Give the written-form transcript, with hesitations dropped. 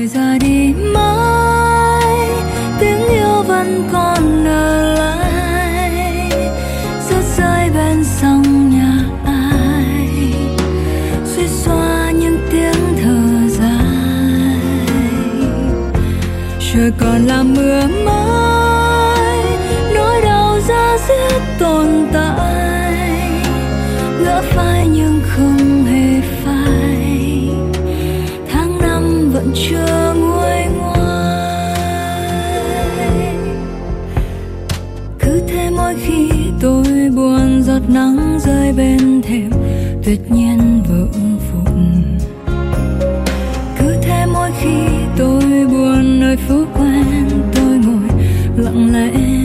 rồi ra đi mãi, tiếng yêu vẫn còn ở lại, rớt rơi bên sông nhà ai, suy xoa những tiếng thở dài. Trời còn là mưa mãi, nỗi đau da diết tồn tại, ngỡ phai nhưng không hề phai, tháng năm vẫn chưa nguôi ngoai. Cứ thế mỗi khi tôi buồn, giọt nắng rơi bên thềm tuyệt nhiên vỡ vụn. Cứ thế mỗi khi tôi buồn, nơi phố quen tôi ngồi lặng lẽ